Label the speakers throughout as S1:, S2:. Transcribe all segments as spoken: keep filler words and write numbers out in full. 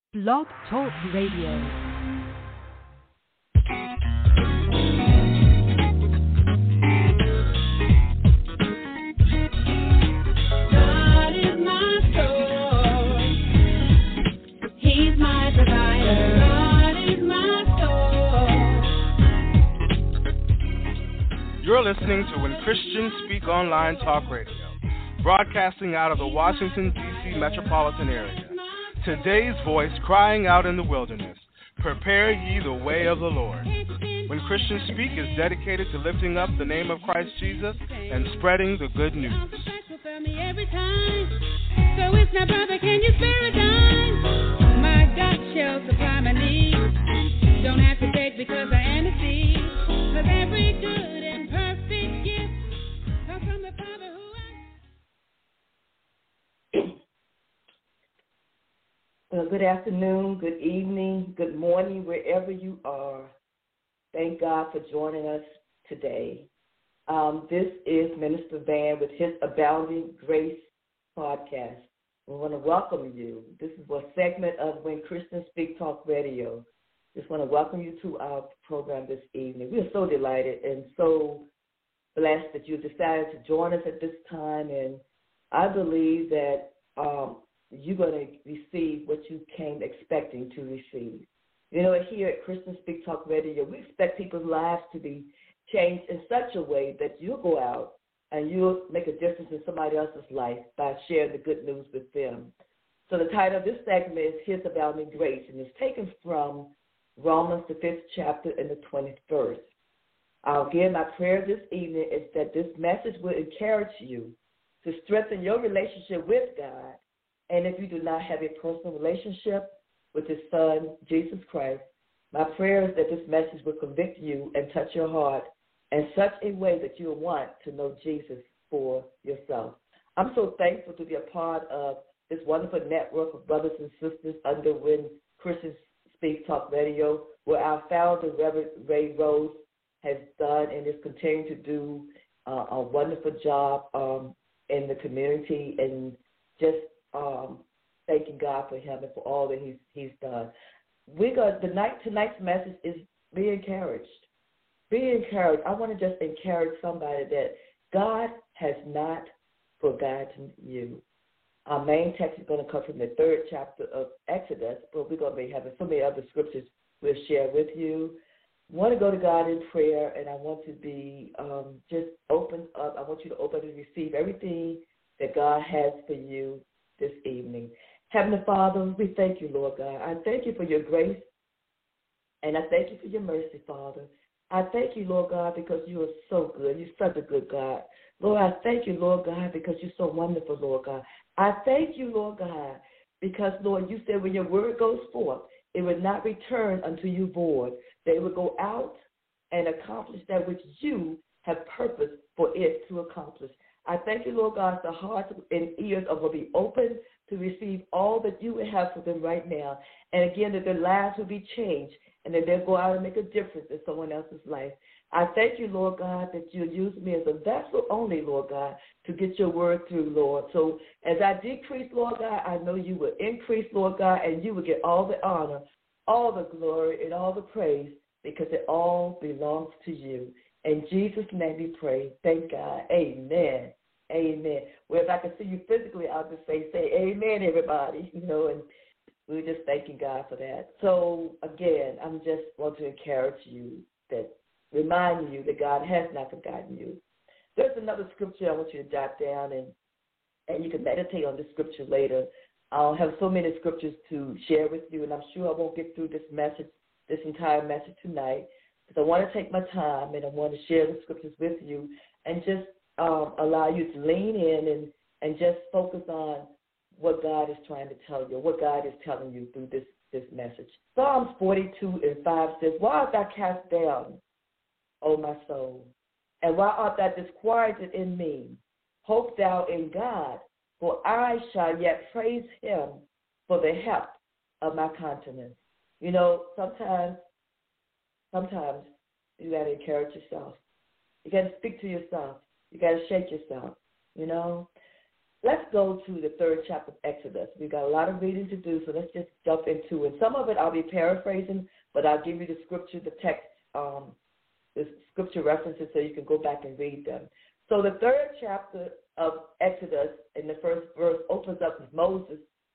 S1: Blog Talk Radio.
S2: You're listening to When Christians Speak Online Talk Radio, broadcasting out of the Washington, D C metropolitan area. Today's voice crying out in the wilderness, prepare ye the way of the Lord. When Christians Speak is dedicated to lifting up the name of Christ Jesus and spreading the good news. So it's now, brother, can you spare a dime? My God shall supply my needs. Don't have to beg because I am a seed. Cause every good and perfect gift comes from the Father who I...
S3: Well, good afternoon, good evening, good morning, wherever you are. Thank God for joining us today. Um, this is Minister Van with his Abounding Grace podcast. We want to welcome you. This is a segment of When Christians Speak Talk Radio. Just want to welcome you to our program this evening. We are so delighted and so blessed that you decided to join us at this time, and I believe that um, you're going to receive what you came expecting to receive. You know, here at Christian Speak Talk Radio, we expect people's lives to be changed in such a way that you'll go out and you'll make a difference in somebody else's life by sharing the good news with them. So the title of this segment is His Abounding Grace, and it's taken from Romans, the fifth chapter, and the twentieth verse. Again, my prayer this evening is that this message will encourage you to strengthen your relationship with God. And if you do not have a personal relationship with His Son, Jesus Christ, my prayer is that this message will convict you and touch your heart in such a way that you will want to know Jesus for yourself. I'm so thankful to be a part of this wonderful network of brothers and sisters under When Christians Speak Talk Radio, where our founder, Reverend Ray Rose, has done and is continuing to do uh, a wonderful job um, in the community, and just um, thanking God for him and for all that he's he's done. We got the night tonight's message is be encouraged. Be encouraged. I want to just encourage somebody that God has not forgotten you. Our main text is going to come from the third chapter of Exodus, but we're going to be having so many other scriptures we'll share with you. I want to go to God in prayer, and I want to be um, just open up. I want you to open and receive everything that God has for you this evening. Heavenly Father, we thank you, Lord God. I thank you for your grace, and I thank you for your mercy, Father. I thank you, Lord God, because you are so good. You're such a good God. Lord, I thank you, Lord God, because you're so wonderful, Lord God. I thank you, Lord God, because, Lord, you said when your word goes forth, it will not return unto you void. They will go out and accomplish that which you have purposed for it to accomplish. I thank you, Lord God, the hearts and ears are going to be open to receive all that you will have for them right now. And again, that their lives will be changed and that they'll go out and make a difference in someone else's life. I thank you, Lord God, that you'll use me as a vessel only, Lord God, to get your word through, Lord. So as I decrease, Lord God, I know you will increase, Lord God, and you will get all the honor, all the glory, and all the praise, because it all belongs to you. In Jesus' name we pray. Thank God. Amen. Amen. Well, if I can see you physically, I'll just say, say amen, everybody, you know, and we're just thanking God for that. So, again, I'm just want to encourage you, that remind you that God has not forgotten you. There's another scripture I want you to jot down, and, and you can meditate on this scripture later. I'll have so many scriptures to share with you, and I'm sure I won't get through this message, this entire message tonight, because I want to take my time and I want to share the scriptures with you and just um, allow you to lean in and, and just focus on what God is trying to tell you, what God is telling you through this, this message. Psalms forty-two and five says, why art thou cast down, O my soul? And why art thou disquieted in me? Hope thou in God, for I shall yet praise him for the help of my countenance. You know, sometimes, sometimes you got to encourage yourself. You got to speak to yourself. You got to shake yourself, you know. let's go to the third chapter of Exodus. We've got a lot of reading to do, so let's just jump into it. Some of it I'll be paraphrasing, but I'll give you the scripture, the text, um, the scripture references so you can go back and read them. So the third chapter of Exodus, in the first verse, opens up with Moses,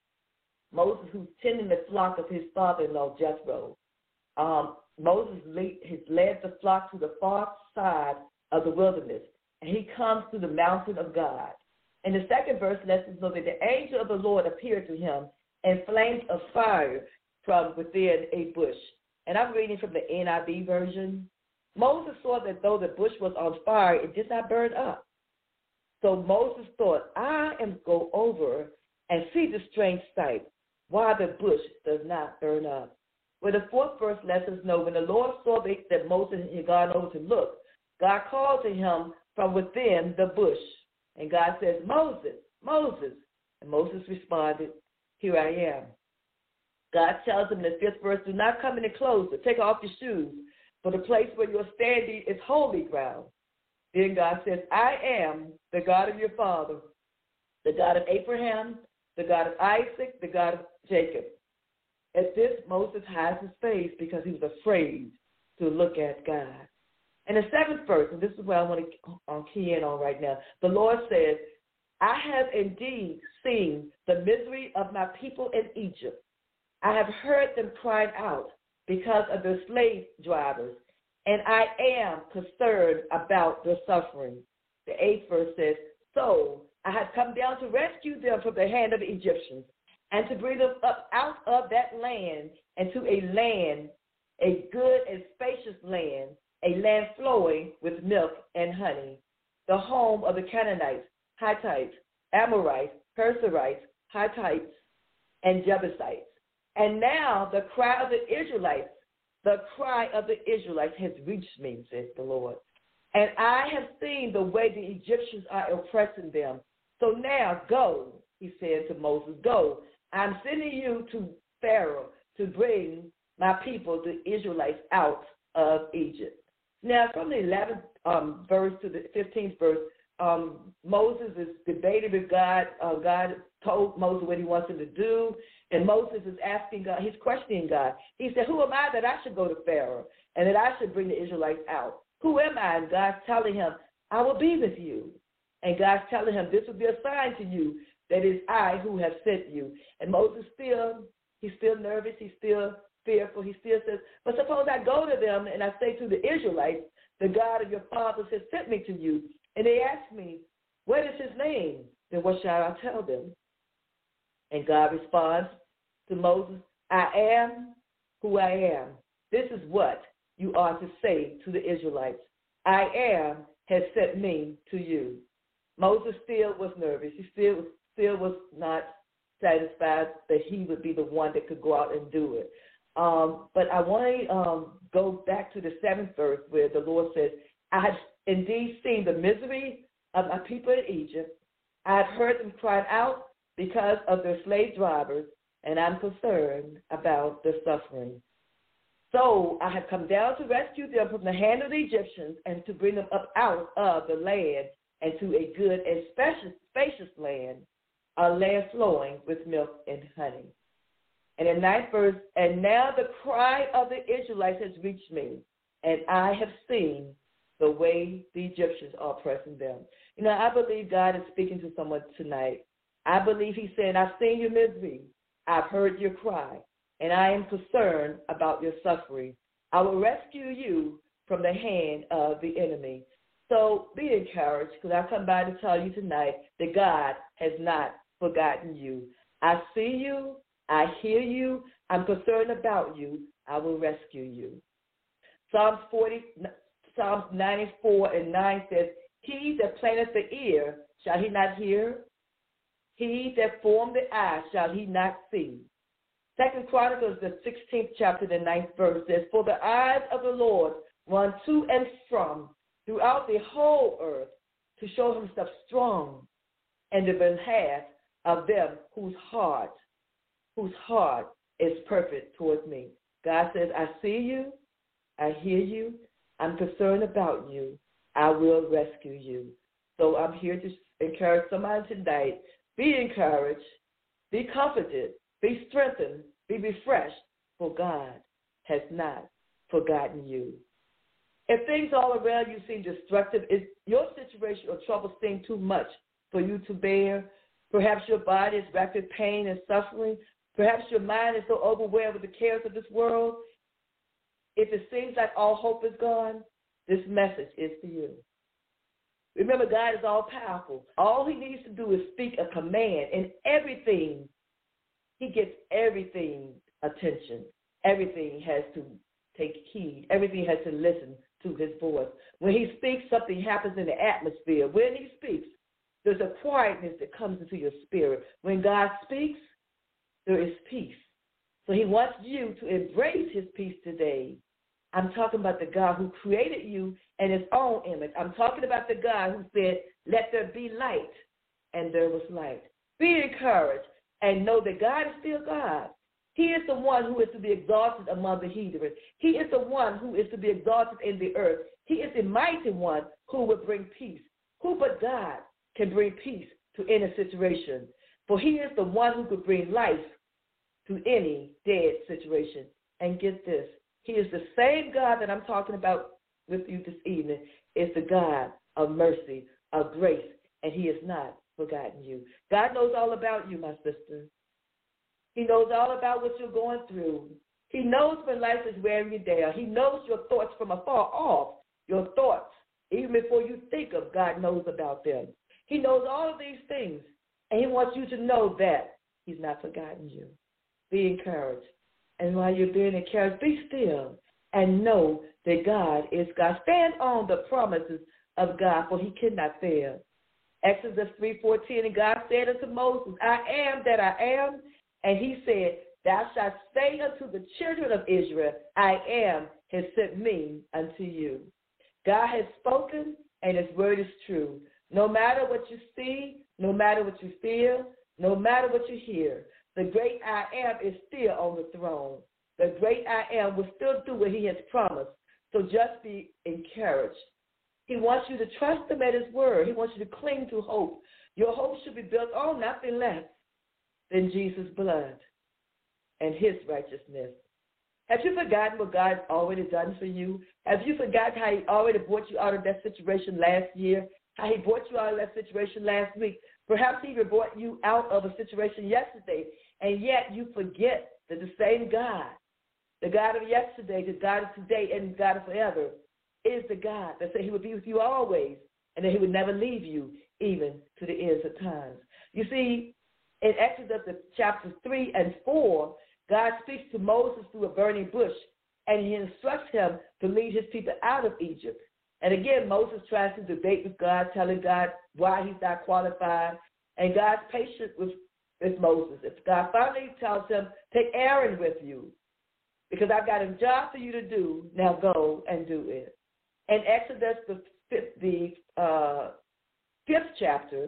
S3: Moses who's tending the flock of his father-in-law, Jethro. Um, Moses lead, has led the flock to the far side of the wilderness, and he comes to the mountain of God. And the second verse lets us know that the angel of the Lord appeared to him in flames of fire from within a bush. And I'm reading from the N I V version. Moses saw that though the bush was on fire, it did not burn up. So Moses thought, I am go over and see the strange sight, why the bush does not burn up. Well, the fourth verse lets us know when the Lord saw that Moses had gone over to look, God called to him from within the bush. And God says, Moses, Moses. And Moses responded, here I am. God tells him in the fifth verse, do not come any closer. Take off your shoes, for the place where you're standing is holy ground. Then God says, I am the God of your father, the God of Abraham, the God of Isaac, the God of Jacob. At this, Moses hides his face because he was afraid to look at God. And the seventh verse, and this is what I want to key in on right now, the Lord says, I have indeed seen the misery of my people in Egypt. I have heard them crying out because of their slave drivers, and I am concerned about their suffering. The eighth verse says, so I have come down to rescue them from the hand of the Egyptians and to bring them up out of that land and to a land, a good and spacious land, a land flowing with milk and honey, the home of the Canaanites, Hittites, Amorites, Perizzites, Hittites, and Jebusites. And now the cry of the Israelites, the cry of the Israelites has reached me, says the Lord. And I have seen the way the Egyptians are oppressing them. So now go, he said to Moses, go. I'm sending you to Pharaoh to bring my people, the Israelites, out of Egypt. Now, from the eleventh um, verse to the fifteenth verse, um, Moses is debating with God. Uh, God told Moses what he wants him to do, and Moses is asking God, he's questioning God. He said, who am I that I should go to Pharaoh and that I should bring the Israelites out? Who am I? And God's telling him, I will be with you. And God's telling him, this will be a sign to you that it's I who have sent you. And Moses still, he's still nervous, he's still fearful. He still says, but suppose I go to them and I say to the Israelites, the God of your fathers has sent me to you. And they ask me, what is his name? Then what shall I tell them? And God responds to Moses, I am who I am. This is what you are to say to the Israelites. I am has sent me to you. Moses still was nervous. He still, still was not satisfied that he would be the one that could go out and do it. Um, but I want to um, go back to the seventh verse where the Lord says, I have indeed seen the misery of my people in Egypt. I have heard them crying out because of their slave drivers, and I'm concerned about their suffering. So I have come down to rescue them from the hand of the Egyptians and to bring them up out of the land and to a good and spacious, spacious land, a land flowing with milk and honey. And in ninth verse, and now the cry of the Israelites has reached me, and I have seen the way the Egyptians are oppressing them. You know, I believe God is speaking to someone tonight. I believe he's saying, I've seen your misery. I've heard your cry, and I am concerned about your suffering. I will rescue you from the hand of the enemy. So be encouraged, because I come by to tell you tonight that God has not forgotten you. I see you. I hear you. I'm concerned about you. I will rescue you. Psalms forty, Psalms ninety-four and nine says, he that planteth the ear, shall he not hear? He that formed the eye, shall he not see? Second Chronicles, the sixteenth chapter, the ninth verse says, for the eyes of the Lord run to and from throughout the whole earth to show himself strong in the behalf of them whose heart, whose heart is perfect towards me. God says, I see you, I hear you, I'm concerned about you, I will rescue you. So I'm here to encourage somebody tonight Be encouraged, be comforted, be strengthened, be refreshed, for God has not forgotten you. If things all around you seem destructive, if your situation or trouble seem too much for you to bear, perhaps your body is racked with pain and suffering, perhaps your mind is so overwhelmed with the cares of this world, if it seems like all hope is gone, this message is for you. Remember, God is all-powerful. All he needs to do is speak a command, and everything, he gets everything attention. Everything has to take heed. Everything has to listen to his voice. When he speaks, something happens in the atmosphere. When he speaks, there's a quietness that comes into your spirit. When God speaks, there is peace. So he wants you to embrace his peace today. I'm talking about the God who created you in his own image. I'm talking about the God who said, let there be light, and there was light. Be encouraged and know that God is still God. He is the one who is to be exalted among the heathen. He is the one who is to be exalted in the earth. He is the mighty one who will bring peace. Who but God can bring peace to any situation? For he is the one who could bring life to any dead situation. And get this, he is the same God that I'm talking about with you this evening, is the God of mercy, of grace, and he has not forgotten you. God knows all about you, my sister. He knows all about what you're going through. He knows when life is wearing you down. He knows your thoughts from afar off. Your thoughts, even before you think of, God knows about them. He knows all of these things, and he wants you to know that he's not forgotten you. Be encouraged. And while you're being encouraged, be still and know that God is God. Stand on the promises of God, for he cannot fail. Exodus three fourteen, and God said unto Moses, I am that I am. And he said, thou shalt say unto the children of Israel, I am has sent me unto you. God has spoken, and his word is true. No matter what you see, no matter what you feel, no matter what you hear, the great I am is still on the throne. The great I am will still do what he has promised. So just be encouraged. He wants you to trust him at his word. He wants you to cling to hope. Your hope should be built on nothing less than Jesus' blood and his righteousness. Have you forgotten what God's already done for you? Have you forgotten how he already brought you out of that situation last year? How he brought you out of that situation last week? Perhaps he even brought you out of a situation yesterday, and yet you forget that the same God, the God of yesterday, the God of today, and the God of forever, is the God that said he would be with you always, and that he would never leave you, even to the ends of times. You see, in Exodus chapters three and four, God speaks to Moses through a burning bush, and he instructs him to lead his people out of Egypt. And again, Moses tries to debate with God, telling God why he's not qualified. And God's patient with, with Moses. If God finally tells him, take Aaron with you, because I've got a job for you to do, now go and do it. In Exodus, the fifth, the, uh, fifth chapter,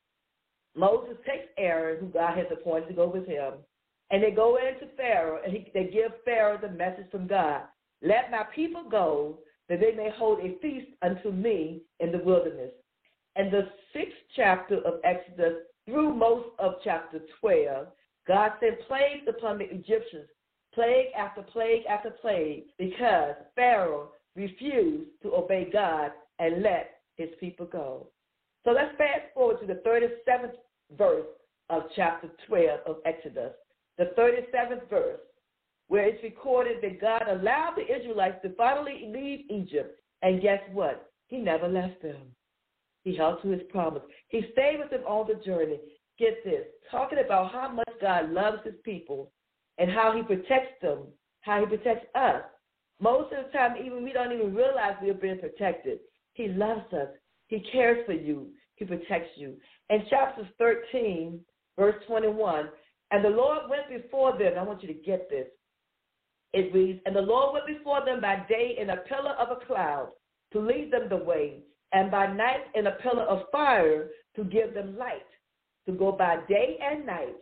S3: Moses takes Aaron, who God has appointed to go with him, and they go into Pharaoh, and he, they give Pharaoh the message from God. Let my people go, that they may hold a feast unto me in the wilderness. And the sixth chapter of Exodus, through most of chapter twelve, God sent plagues upon the Egyptians, plague after plague after plague, because Pharaoh refused to obey God and let his people go. So let's fast forward to the thirty-seventh verse of chapter twelve of Exodus. The thirty-seventh verse, where it's recorded that God allowed the Israelites to finally leave Egypt. And guess what? He never left them. He held to his promise. He stayed with them on the journey. Get this, talking about how much God loves his people and how he protects them, how he protects us. Most of the time, even we don't even realize we're being protected. He loves us. He cares for you. He protects you. In chapter thirteen, verse twenty-one, and the Lord went before them. I want you to get this. It reads, and the Lord went before them by day in a pillar of a cloud to lead them the way, and by night in a pillar of fire to give them light, to go by day and night,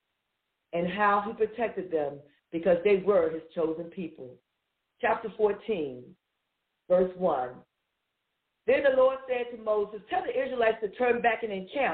S3: and how he protected them because they were his chosen people. Chapter fourteen, verse one. Then the Lord said to Moses, tell the Israelites to turn back and encamp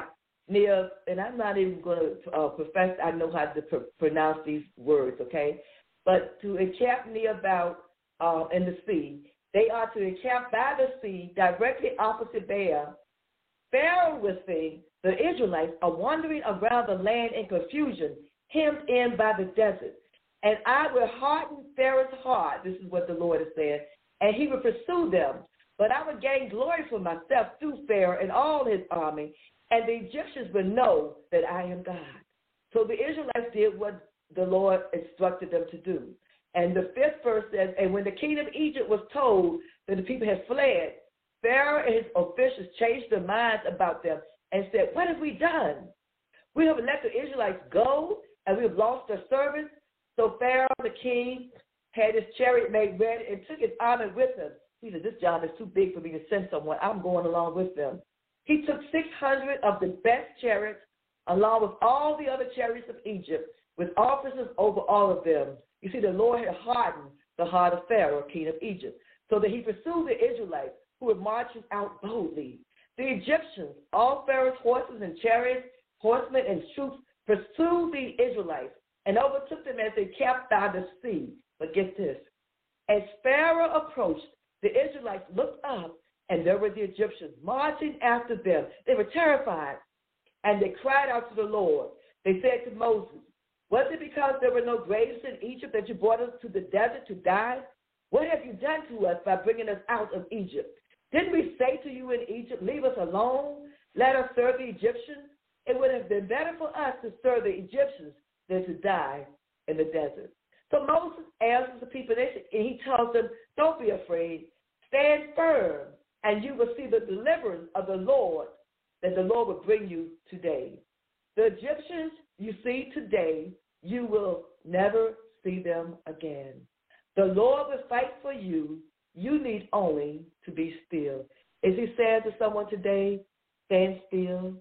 S3: near, and I'm not even going to uh, profess I know how to pr- pronounce these words, okay? But to encamp near about uh, in the sea, they are to encamp by the sea directly opposite Beer. Pharaoh was seeing the Israelites are wandering around the land in confusion, hemmed in by the desert. And I will harden Pharaoh's heart, this is what the Lord has said, and he will pursue them. But I will gain glory for myself through Pharaoh and all his army, and the Egyptians will know that I am God. So the Israelites did what the Lord instructed them to do. And the fifth verse says, and when the king of Egypt was told that the people had fled, Pharaoh and his officials changed their minds about them and said, what have we done? We have let the Israelites go, and we have lost their servants. So Pharaoh, the king, had his chariot made ready and took his army with him. He said, this job is too big for me to send someone. I'm going along with them. He took six hundred of the best chariots, along with all the other chariots of Egypt, with officers over all of them. You see, the Lord had hardened the heart of Pharaoh, king of Egypt, so that he pursued the Israelites, who were marching out boldly. The Egyptians, all Pharaoh's horses and chariots, horsemen and troops, pursued the Israelites and overtook them as they camped by the sea. But get this. As Pharaoh approached, the Israelites looked up, and there were the Egyptians marching after them. They were terrified, and they cried out to the Lord. They said to Moses, was it because there were no graves in Egypt that you brought us to the desert to die? What have you done to us by bringing us out of Egypt? Didn't we say to you in Egypt, leave us alone, let us serve the Egyptians? It would have been better for us to serve the Egyptians than to die in the desert. So Moses answers the people, and he tells them, don't be afraid. Stand firm, and you will see the deliverance of the Lord that the Lord will bring you today. The Egyptians you see today, you will never see them again. The Lord will fight for you. You need only to be still. Is he saying to someone today, stand still,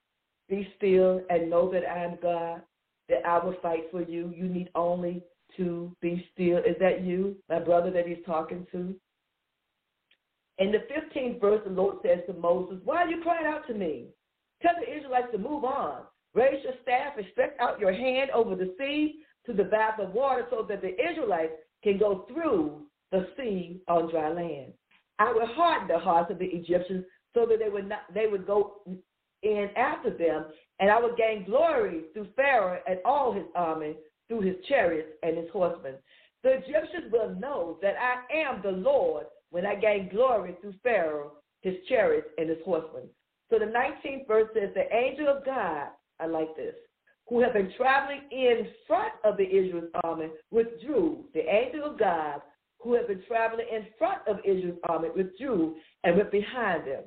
S3: be still, and know that I am God, that I will fight for you. You need only to be still. Is that you, my brother, that he's talking to? In the fifteenth verse, the Lord says to Moses, why are you crying out to me? Tell the Israelites to move on. Raise your staff and stretch out your hand over the sea to divide the water so that the Israelites can go through the sea on dry land. I will harden the hearts of the Egyptians so that they would not, they would go in after them, and I will gain glory through Pharaoh and all his army, through his chariots and his horsemen. The Egyptians will know that I am the Lord when I gain glory through Pharaoh, his chariots, and his horsemen. So the nineteenth verse says, the angel of God, I like this, who have been traveling in front of the Israel's army withdrew. The angel of God, who have been traveling in front of Israel's army, withdrew and went behind them.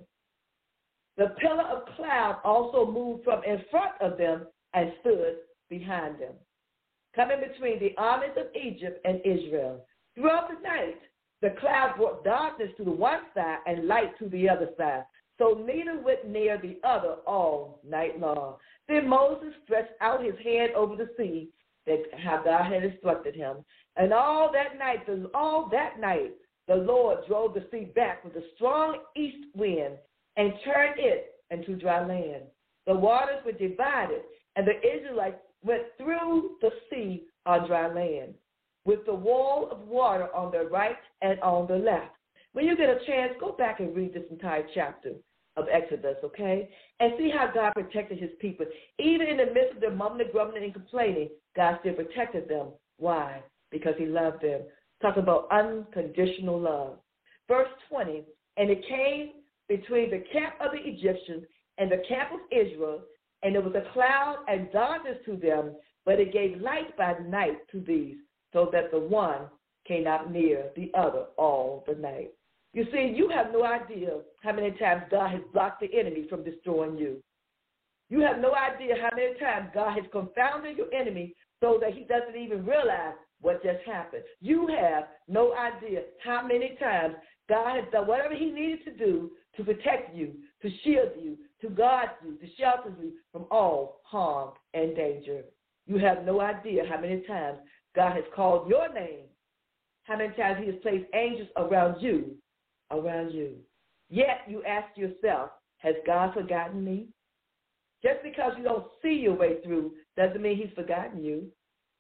S3: The pillar of cloud also moved from in front of them and stood behind them, coming between the armies of Egypt and Israel. Throughout the night, the cloud brought darkness to the one side and light to the other side, so neither went near the other all night long. Then Moses stretched out his hand over the sea, that how God had instructed him. And all that night, all that night, the Lord drove the sea back with a strong east wind and turned it into dry land. The waters were divided, and the Israelites went through the sea on dry land, with the wall of water on the right and on the left. When you get a chance, go back and read this entire chapter of Exodus, okay? And see how God protected his people. Even in the midst of their mumbling, grumbling, and complaining, God still protected them. Why? Because he loved them. Talk about unconditional love. Verse twenty, and it came between the camp of the Egyptians and the camp of Israel, and there was a cloud and darkness to them, but it gave light by night to these, so that the one came not near the other all the night. You see, you have no idea how many times God has blocked the enemy from destroying you. You have no idea how many times God has confounded your enemy so that he doesn't even realize what just happened. You have no idea how many times God has done whatever he needed to do to protect you, to shield you, to guard you, to shelter you from all harm and danger. You have no idea how many times God has called your name, how many times he has placed angels around you, around you. Yet you ask yourself, has God forgotten me? Just because you don't see your way through doesn't mean he's forgotten you.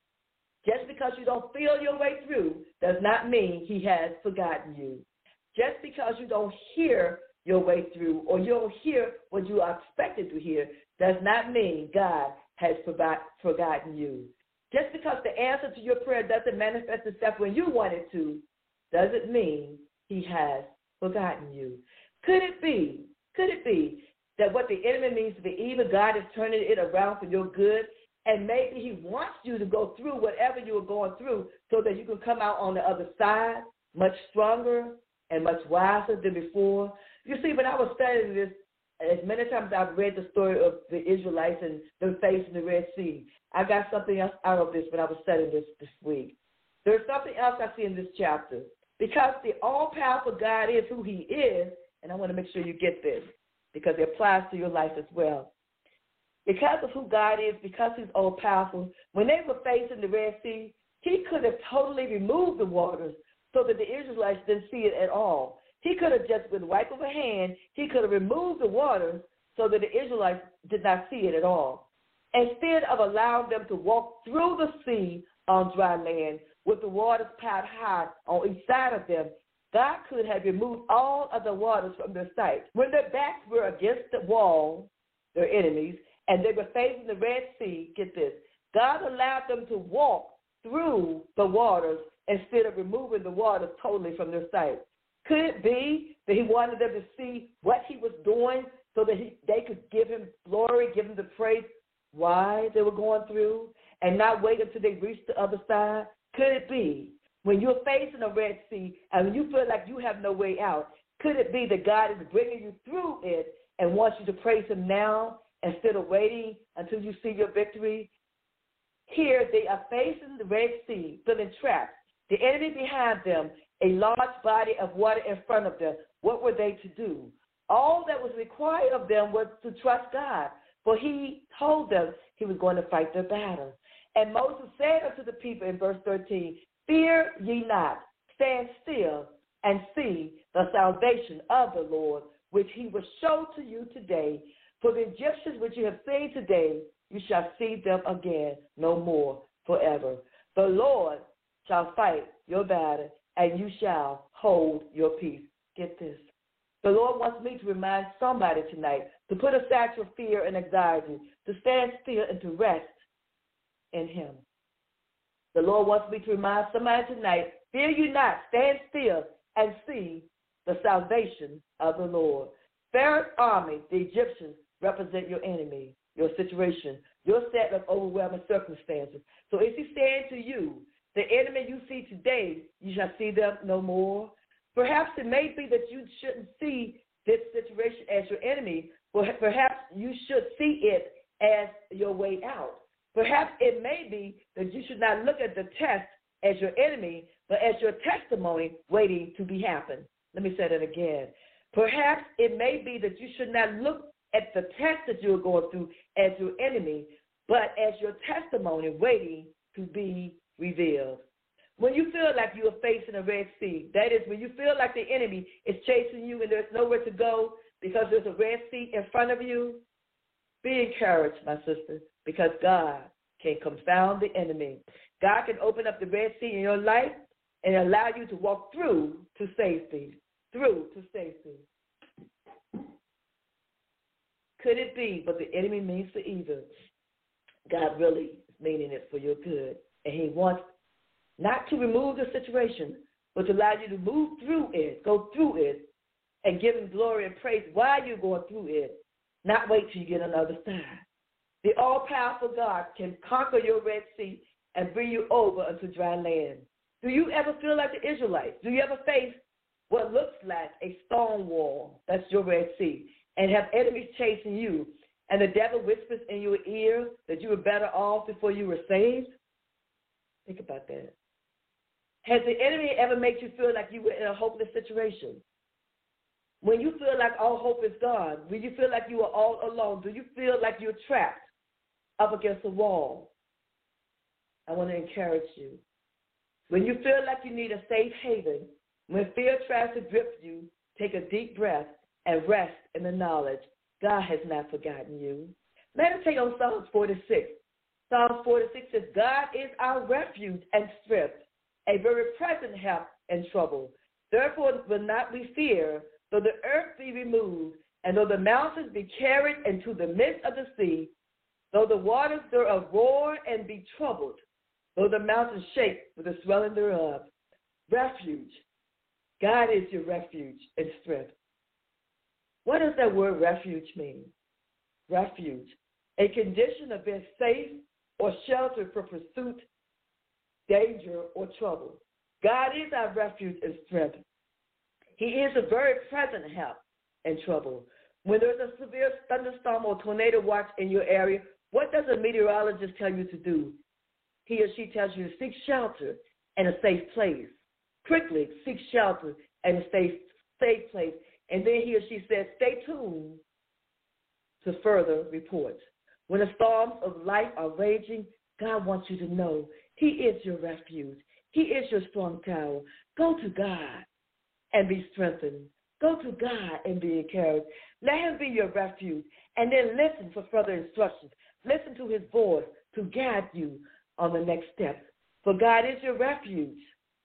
S3: Just because you don't feel your way through does not mean he has forgotten you. Just because you don't hear your way through or you don't hear what you are expected to hear does not mean God has forgotten you. Just because the answer to your prayer doesn't manifest itself when you want it to doesn't mean he has forgotten you. Could it be, could it be that what the enemy means to be evil, God is turning it around for your good, and maybe he wants you to go through whatever you are going through so that you can come out on the other side much stronger and much wiser than before? You see, when I was studying this, as many times I've read the story of the Israelites and them facing the Red Sea, I got something else out of this when I was studying this this week. There's something else I see in this chapter. Because the all-powerful God is who he is, and I want to make sure you get this, because it applies to your life as well. Because of who God is, because he's all-powerful, when they were facing the Red Sea, he could have totally removed the waters so that the Israelites didn't see it at all. He could have just, with a wipe of a hand, he could have removed the waters so that the Israelites did not see it at all. Instead of allowing them to walk through the sea on dry land with the waters piled high on each side of them, God could have removed all of the waters from their sight. When their backs were against the wall, their enemies, and they were facing the Red Sea, get this, God allowed them to walk through the waters instead of removing the waters totally from their sight. Could it be that he wanted them to see what he was doing so that he, they could give him glory, give him the praise why they were going through, and not wait until they reached the other side? Could it be when you're facing a Red Sea and you feel like you have no way out, could it be that God is bringing you through it and wants you to praise him now instead of waiting until you see your victory? Here they are facing the Red Sea, feeling trapped. The enemy behind them, a large body of water in front of them. What were they to do? All that was required of them was to trust God, for he told them he was going to fight their battle. And Moses said unto the people in verse thirteen, fear ye not, stand still and see the salvation of the Lord, which he will show to you today. For the Egyptians which you have seen today, you shall see them again no more forever. The Lord shall fight your battle, and you shall hold your peace. Get this. The Lord wants me to remind somebody tonight to put aside your fear and anxiety, to stand still and to rest in him. The Lord wants me to remind somebody tonight, fear you not, stand still and see the salvation of the Lord. Pharaoh's army, the Egyptians, represent your enemy, your situation, your set of overwhelming circumstances. So if he's saying to you, the enemy you see today, you shall see them no more. Perhaps it may be that you shouldn't see this situation as your enemy, but perhaps you should see it as your way out. Perhaps it may be that you should not look at the test as your enemy, but as your testimony waiting to be happened. Let me say that again. Perhaps it may be that you should not look at the test that you're going through as your enemy, but as your testimony waiting to be revealed. When you feel like you are facing a Red Sea, that is when you feel like the enemy is chasing you and there's nowhere to go because there's a Red Sea in front of you, be encouraged, my sister, because God can confound the enemy. God can open up the Red Sea in your life and allow you to walk through to safety, through to safety. Could it be, but the enemy means for evil? God really is meaning it for your good, and he wants not to remove the situation, but to allow you to move through it, go through it, and give him glory and praise while you're going through it, not wait till you get on the other side. The all-powerful God can conquer your Red Sea and bring you over unto dry land. Do you ever feel like the Israelites? Do you ever face what looks like a stone wall, that's your Red Sea, and have enemies chasing you, and the devil whispers in your ear that you were better off before you were saved? Think about that. Has the enemy ever made you feel like you were in a hopeless situation? When you feel like all hope is gone, when you feel like you are all alone, do you feel like you're trapped up against a wall? I want to encourage you. When you feel like you need a safe haven, when fear tries to grip you, take a deep breath and rest in the knowledge God has not forgotten you. Meditate on Psalms forty-six. Psalms forty-six says, God is our refuge and strength, a very present help in trouble. Therefore will not we fear, though the earth be removed, and though the mountains be carried into the midst of the sea, though the waters thereof roar and be troubled, though the mountains shake with the swelling thereof. Refuge. God is your refuge and strength. What does that word refuge mean? Refuge. A condition of being safe or sheltered from pursuit, danger, or trouble. God is our refuge and strength. He is a very present help in trouble. When there's a severe thunderstorm or tornado watch in your area, what does a meteorologist tell you to do? He or she tells you to seek shelter and a safe place. Quickly seek shelter and a safe, safe place. And then he or she says, stay tuned to further reports. When the storms of life are raging, God wants you to know he is your refuge. He is your strong tower. Go to God and be strengthened. Go to God and be encouraged. Let him be your refuge. And then listen for further instructions. Listen to his voice to guide you on the next step. For God is your refuge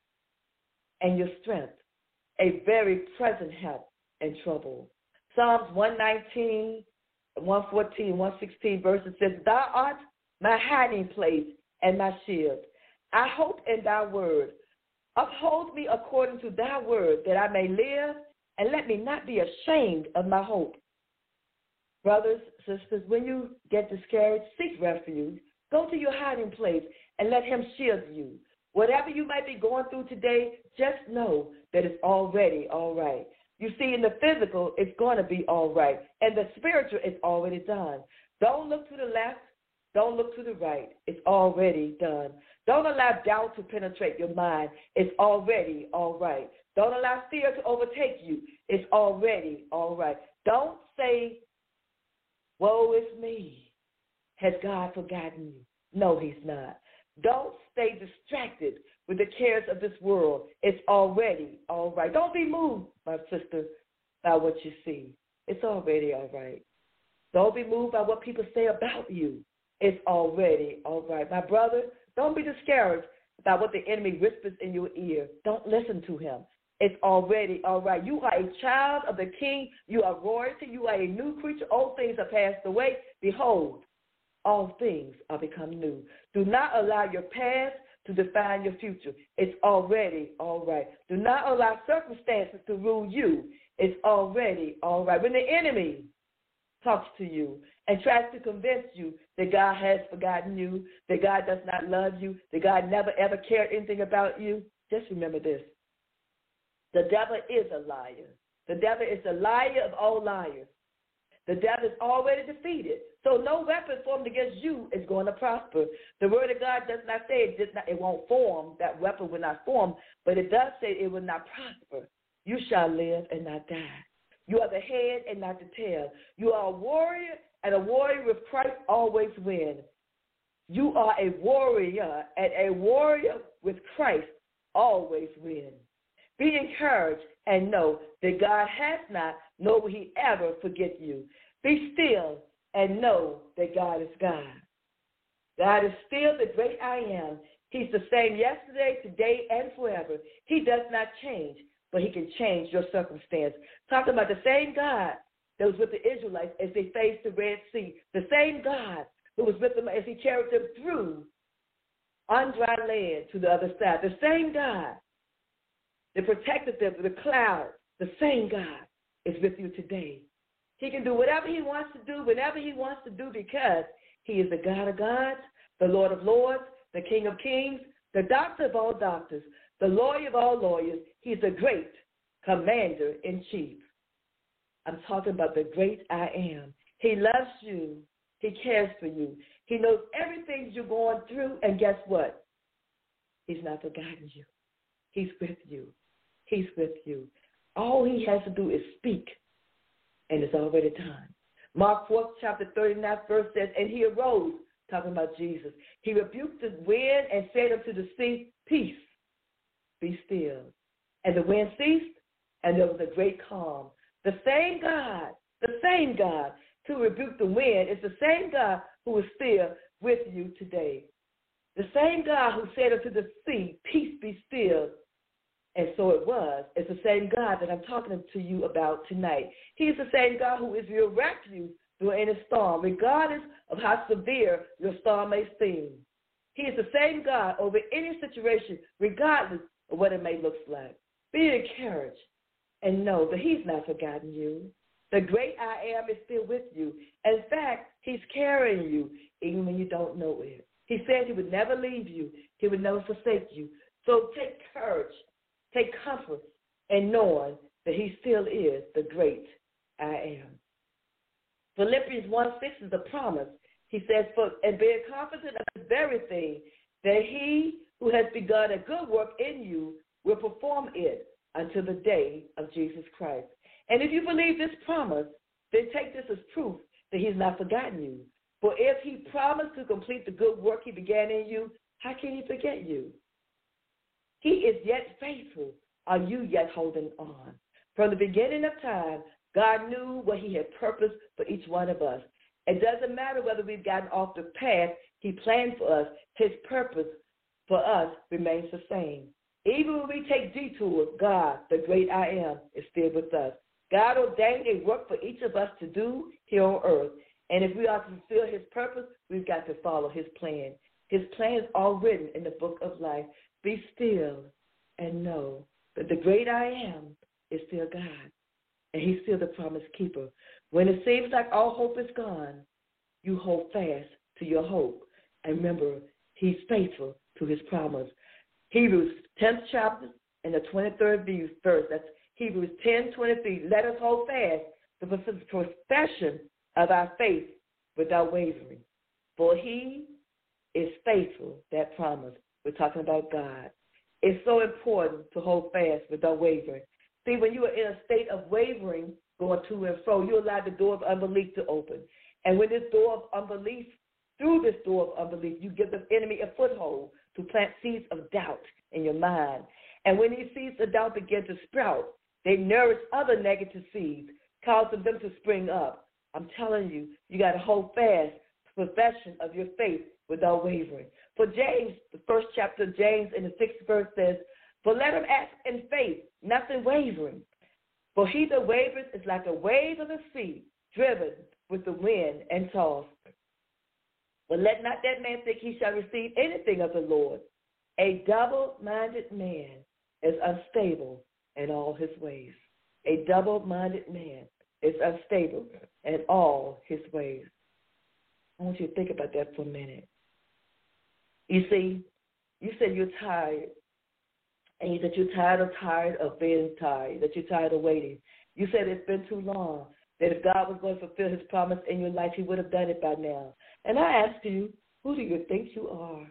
S3: and your strength, a very present help in trouble. Psalms one nineteen, one fourteen, one sixteen verses says, Thou art my hiding place and my shield. I hope in thy word. Uphold me according to thy word, that I may live, and let me not be ashamed of my hope. Brothers, sisters, when you get discouraged, seek refuge. Go to your hiding place and let him shield you. Whatever you might be going through today, just know that it's already all right. You see, in the physical, it's going to be all right. And the spiritual is already done. Don't look to the left. Don't look to the right. It's already done. Don't allow doubt to penetrate your mind. It's already all right. Don't allow fear to overtake you. It's already all right. Don't say, woe is me. Has God forgotten you? No, he's not. Don't stay distracted with the cares of this world. It's already all right. Don't be moved, my sister, by what you see. It's already all right. Don't be moved by what people say about you. It's already all right. My brother, don't be discouraged by what the enemy whispers in your ear. Don't listen to him. It's already all right. You are a child of the King. You are royalty. You are a new creature. Old things are passed away. Behold, all things are become new. Do not allow your past to define your future. It's already all right. Do not allow circumstances to rule you. It's already all right. When the enemy talks to you and tries to convince you that God has forgotten you, that God does not love you, that God never ever cared anything about you, just remember this. The devil is a liar. The devil is the liar of all liars. The devil is already defeated. So no weapon formed against you is going to prosper. The word of God does not say it, does not, it won't form. That weapon will not form, but it does say it will not prosper. You shall live and not die. You are the head and not the tail. You are a warrior, and a warrior with Christ always wins. You are a warrior, and a warrior with Christ always wins. Be encouraged and know that God has not, nor will he ever forget you. Be still and know that God is God. God is still the great I am. He's the same yesterday, today, and forever. He does not change, but he can change your circumstance. Talking about the same God that was with the Israelites as they faced the Red Sea, the same God who was with them as he carried them through on dry land to the other side, the same God that protected them with the cloud, the same God is with you today. He can do whatever he wants to do, whenever he wants to do, because he is the God of gods, the Lord of lords, the King of kings, the doctor of all doctors, the lawyer of all lawyers. He's the great commander-in-chief. I'm talking about the great I am. He loves you. He cares for you. He knows everything you're going through, and guess what? He's not forgotten you. He's with you. He's with you. All he has to do is speak, and it's already done. Mark fourth, chapter thirty-nine, verse says, and he arose, talking about Jesus. He rebuked the wind and said unto the sea, peace, be still. And the wind ceased, and there was a great calm. The same God, the same God to rebuke the wind is the same God who is still with you today. The same God who said unto the sea, peace be still, and so it was, is the same God that I'm talking to you about tonight. He is the same God who is your refuge during any storm, regardless of how severe your storm may seem. He is the same God over any situation, regardless of what it may look like. Be encouraged and know that he's not forgotten you. The great I am is still with you. In fact, he's carrying you even when you don't know it. He said he would never leave you. He would never forsake you. So take courage, take comfort in knowing that he still is the great I am. Philippians one six is a promise. He says, For, and being confident of this very thing, that he who has begun a good work in you will perform it until the day of Jesus Christ. And if you believe this promise, then take this as proof that he's not forgotten you. For if he promised to complete the good work he began in you, how can he forget you? He is yet faithful. Are you yet holding on? From the beginning of time, God knew what he had purposed for each one of us. It doesn't matter whether we've gotten off the path he planned for us. His purpose for us remains the same. Even when we take detours, God, the great I am, is still with us. God ordained a work for each of us to do here on earth. And if we are to fulfill his purpose, we've got to follow his plan. His plan is all written in the book of life. Be still and know that the great I am is still God. And he's still the promise keeper. When it seems like all hope is gone, you hold fast to your hope. And remember, he's faithful to his promise. Hebrews tenth chapter and the twenty-third verse. That's Hebrews ten twenty-three. Let us hold fast the profession of our faith without wavering. For he is faithful, that promise. We're talking about God. It's so important to hold fast without wavering. See, when you are in a state of wavering, going to and fro, you allow the door of unbelief to open. And when this door of unbelief, through this door of unbelief, you give the enemy a foothold to plant seeds of doubt in your mind. And when these seeds of doubt begin to sprout, they nourish other negative seeds, causing them to spring up. I'm telling you, you got to hold fast to the profession of your faith without wavering. For James, the first chapter of James in the sixth verse says, For let him ask in faith, nothing wavering. For he that wavers is like a wave of the sea, driven with the wind and tossed. But let not that man think he shall receive anything of the Lord. A double-minded man is unstable in all his ways. A double-minded man is unstable in all his ways. I want you to think about that for a minute. You see, you said you're tired. And you said you're tired of tired of being tired, that you're tired of waiting. You said it's been too long, that if God was going to fulfill his promise in your life, he would have done it by now. And I ask you, who do you think you are?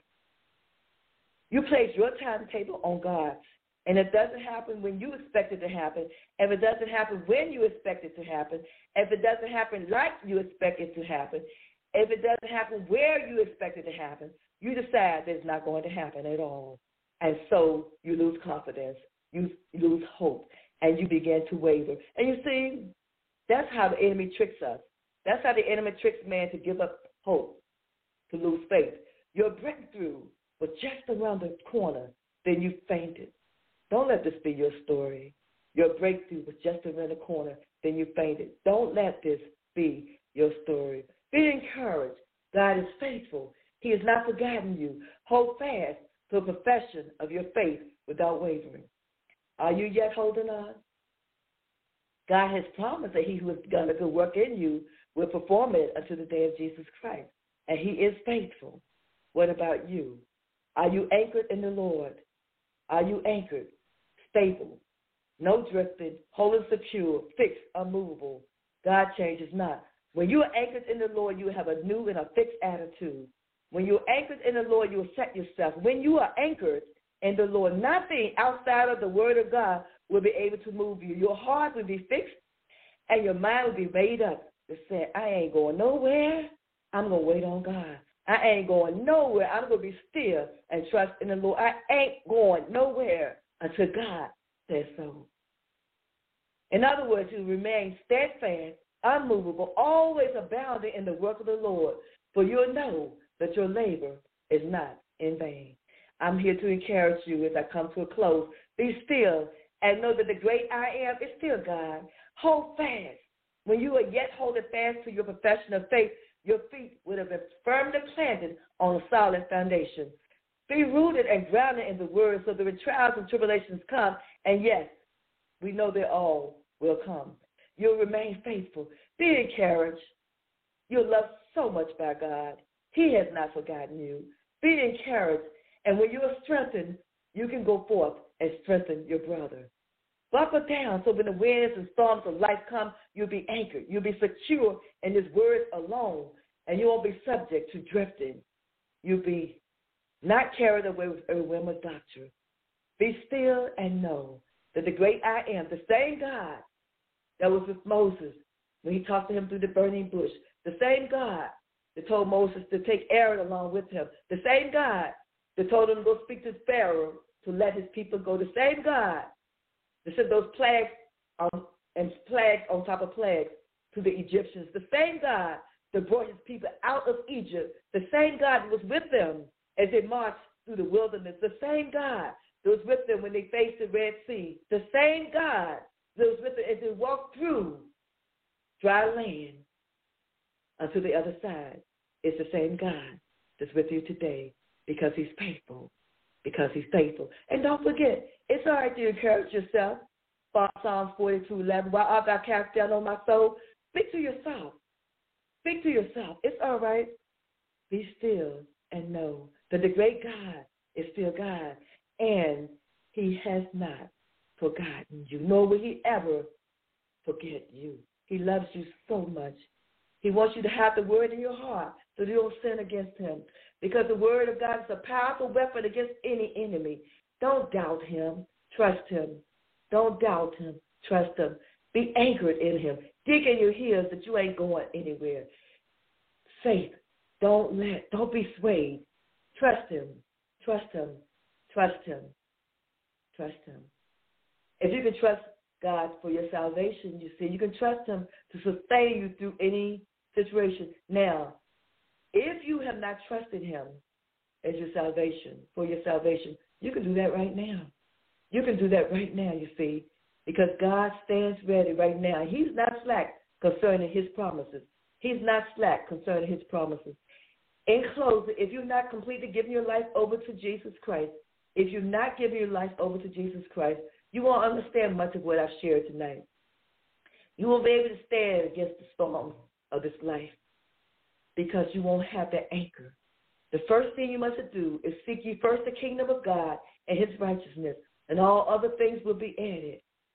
S3: You place your timetable on God, and it doesn't happen when you expect it to happen. If it doesn't happen when you expect it to happen, if it doesn't happen like you expect it to happen, if it doesn't happen where you expect it to happen, you decide that it's not going to happen at all. And so you lose confidence, you lose hope, and you begin to waver. And you see, that's how the enemy tricks us. That's how the enemy tricks man to give up hope, to lose faith. Your breakthrough was just around the corner, then you fainted. Don't let this be your story. Your breakthrough was just around the corner, then you fainted. Don't let this be your story. Be encouraged. God is faithful. He has not forgotten you. Hold fast to a profession of your faith without wavering. Are you yet holding on? God has promised that he who has done a good work in you will perform it until the day of Jesus Christ. And he is faithful. What about you? Are you anchored in the Lord? Are you anchored, stable, no drifting, whole and secure, fixed, unmovable? God changes not. When you are anchored in the Lord, you have a new and a fixed attitude. When you're anchored in the Lord, you will set yourself. When you are anchored in the Lord, nothing outside of the word of God will be able to move you. Your heart will be fixed and your mind will be made up to say, I ain't going nowhere. I'm going to wait on God. I ain't going nowhere. I'm going to be still and trust in the Lord. I ain't going nowhere until God says so. In other words, you remain steadfast unmovable, always abounding in the work of the Lord, for you'll know that your labor is not in vain. I'm here to encourage you as I come to a close. Be still and know that the great I am is still God. Hold fast. When you are yet holding fast to your profession of faith, your feet would have been firmly planted on a solid foundation. Be rooted and grounded in the word so that when trials and tribulations come, and yes, we know they all will come, you'll remain faithful. Be encouraged. You're loved so much by God. He has not forgotten you. Be encouraged. And when you are strengthened, you can go forth and strengthen your brother. Buckle down so when the winds and storms of life come, you'll be anchored. You'll be secure in his words alone, and you won't be subject to drifting. You'll be not carried away with every whim of doctrine. Be still and know that the great I am, the same God that was with Moses when he talked to him through the burning bush, the same God that told Moses to take Aaron along with him, the same God that told him to go speak to Pharaoh to let his people go, the same God that sent those plagues on, and plagues on top of plagues to the Egyptians, the same God that brought his people out of Egypt, the same God that was with them as they marched through the wilderness, the same God that was with them when they faced the Red Sea, the same God that was with them as they walked through dry land unto the other side. It's the same God that's with you today because he's faithful, because he's faithful. And don't forget, it's all right to encourage yourself. Psalms forty-two eleven, while art thou cast down on my soul, speak to yourself. Speak to yourself. It's all right. Be still and know that the great God is still God, and he has not forgotten you, nor will he ever forget you. He loves you so much. He wants you to have the word in your heart so you don't sin against him, because the word of God is a powerful weapon against any enemy. Don't doubt him. Trust him. Don't doubt him. Trust him. Be anchored in him. Dig in your heels that you ain't going anywhere. Faith. Don't let, don't be swayed. Trust him. Trust him. Trust him. Trust him. If you can trust God for your salvation, you see, you can trust him to sustain you through any situation. Now, if you have not trusted him as your salvation, for your salvation, you can do that right now. You can do that right now, you see, because God stands ready right now. He's not slack concerning his promises. He's not slack concerning his promises. In closing, if you're not completely giving your life over to Jesus Christ, if you're not giving your life over to Jesus Christ, you won't understand much of what I've shared tonight. You won't be able to stand against the storm of this life because you won't have that anchor. The first thing you must do is seek ye first the kingdom of God and his righteousness, and all other things will be added.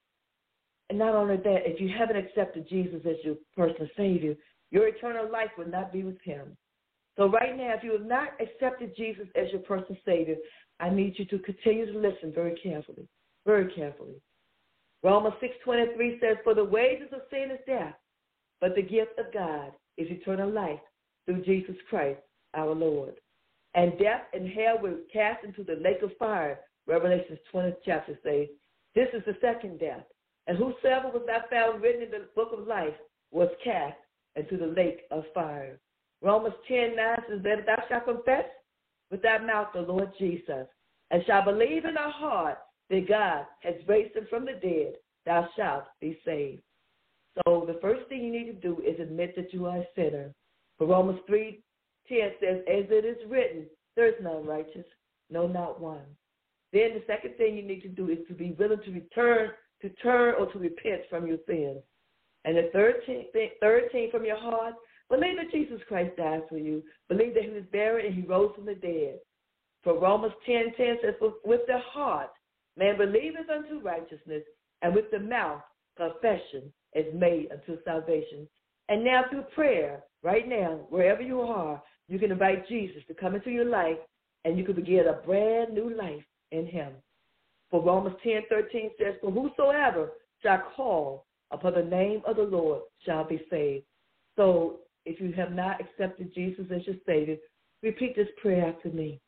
S3: And not only that, if you haven't accepted Jesus as your personal Savior, your eternal life will not be with him. So right now, if you have not accepted Jesus as your personal Savior, I need you to continue to listen very carefully, very carefully. Romans six twenty-three says, for the wages of sin is death, but the gift of God is eternal life through Jesus Christ our Lord. And death and hell were cast into the lake of fire. Revelation twentieth chapter says, this is the second death. And whosoever was not found written in the book of life was cast into the lake of fire. Romans ten nine says, that if thou shalt confess with thy mouth the Lord Jesus, and shalt believe in thy heart that God has raised him from the dead, thou shalt be saved. So the first thing you need to do is admit that you are a sinner. For Romans three ten says, as it is written, there is none righteous, no, not one. Then the second thing you need to do is to be willing to return, to turn or to repent from your sins. And the third thing, third thing from your heart, believe that Jesus Christ died for you. Believe that he was buried and he rose from the dead. For Romans ten ten says, with the heart man believeth unto righteousness, and with the mouth confession is made unto salvation. And now through prayer, right now, wherever you are, you can invite Jesus to come into your life, and you can begin a brand new life in him. For Romans ten thirteen says, for whosoever shall call upon the name of the Lord shall be saved. So if you have not accepted Jesus as your Savior, repeat this prayer after me.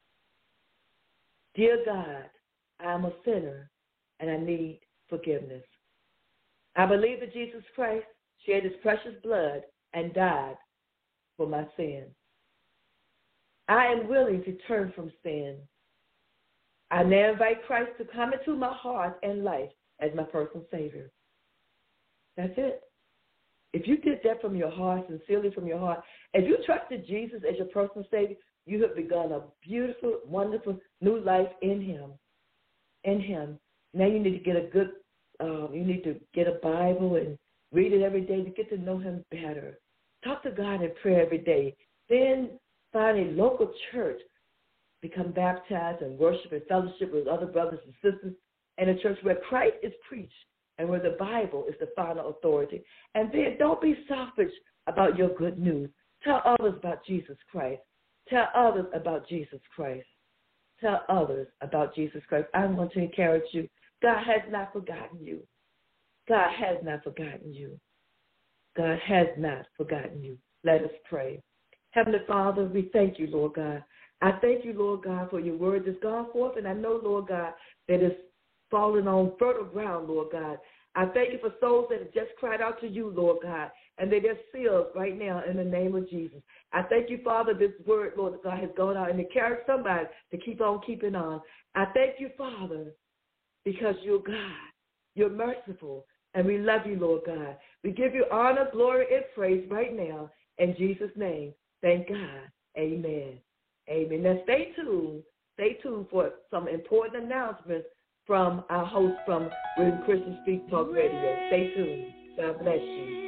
S3: Dear God, I am a sinner and I need forgiveness. I believe that Jesus Christ shed his precious blood, and died for my sins. I am willing to turn from sin. I now invite Christ to come into my heart and life as my personal Savior. That's it. If you did that from your heart, sincerely from your heart, if you trusted Jesus as your personal Savior, you have begun a beautiful, wonderful new life in him. In him. Now you need to get a good, um, you need to get a Bible and read it every day to get to know him better. Talk to God in prayer every day. Then find a local church, become baptized and worship and fellowship with other brothers and sisters in a church where Christ is preached and where the Bible is the final authority. And then don't be selfish about your good news. Tell others about Jesus Christ. Tell others about Jesus Christ. Tell others about Jesus Christ. I want to encourage you. God has not forgotten you. God has not forgotten you. God has not forgotten you. Let us pray. Heavenly Father, we thank you, Lord God. I thank you, Lord God, for your word that's gone forth, and I know, Lord God, that it's fallen on fertile ground, Lord God. I thank you for souls that have just cried out to you, Lord God, and they're sealed right now in the name of Jesus. I thank you, Father, this word, Lord God, has gone out and encouraged somebody to keep on keeping on. I thank you, Father, because you're God. You're merciful, and we love you, Lord God. We give you honor, glory, and praise right now in Jesus' name. Thank God. Amen. Amen. Now stay tuned. Stay tuned for some important announcements from our host from When Christians Speak Talk Radio. Stay tuned. God bless you.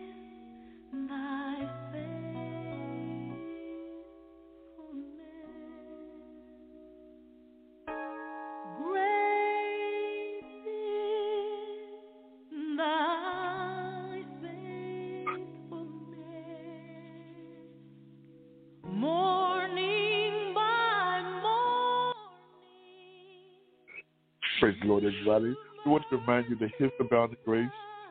S4: Praise the Lord, everybody. We want to remind you that His Abounding Grace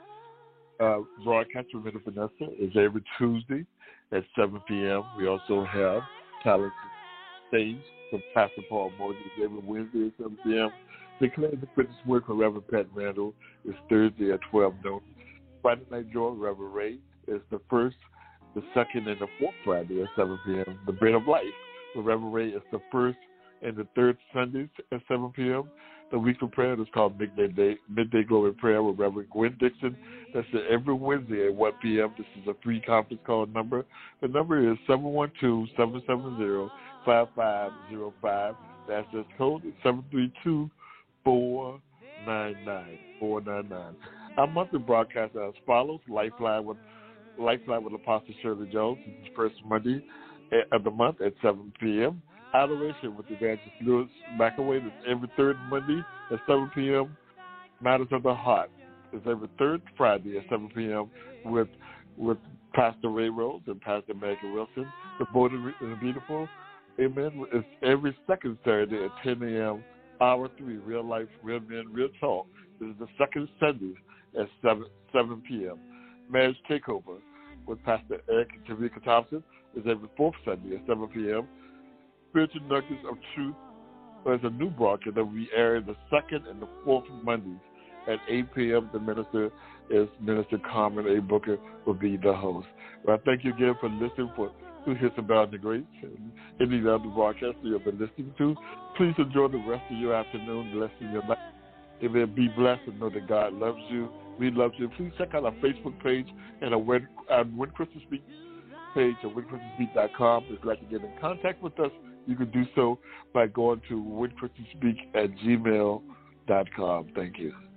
S4: uh, broadcast with Minister Vanessa is every Tuesday at seven p.m. We also have Talent Stage from Pastor Paul Moses every Wednesday at seven p.m. Declaring the Fitness Word for Reverend Pat Randall is Thursday at twelve noon. Friday Night Joy, Reverend Ray, is the first, the second, and the fourth Friday at seven p.m. The Bread of Life for Reverend Ray is the first and the third Sundays at seven p.m. The weekly prayer is called Midday, Day, Midday Glory Prayer with Reverend Gwen Dixon. That's every Wednesday at one p.m. This is a free conference call number. The number is seven one two, seven seven zero, five five zero five. The access code is seven three two, four nine nine, four nine nine. Our monthly broadcast as follows. Lifeline with Lifeline with Apostle Shirley Jones. This is first Monday of the month at seven p.m. Adoration with Evangelist Lewis McAway is every third Monday at seven p.m. Matters of the Heart is every third Friday at seven p.m. with with Pastor Ray Rose and Pastor Megan Wilson. The Bold and Beautiful, amen, is every second Saturday at ten a.m. Hour three, Real Life, Real Men, Real Talk. This is the second Sunday at seven p.m. Marriage Takeover with Pastor Eric and Tamika Thompson is every fourth Sunday at seven p.m. Spiritual Nuggets of Truth is a new broadcast that we air the second and the fourth Mondays at eight p.m. The minister is Minister Carmen A. Booker will be the host. Well, I thank you again for listening for to His Abounding Grace and any other broadcasts you have been listening to. Please enjoy the rest of your afternoon, the rest of your night. Amen. Be blessed and know that God loves you. We love you. Please check out our Facebook page and our When, our when Christians Speak page at when christians speak dot com. If you'd like to get in contact with us, you can do so by going to when christians speak at gmail dot com. Thank you.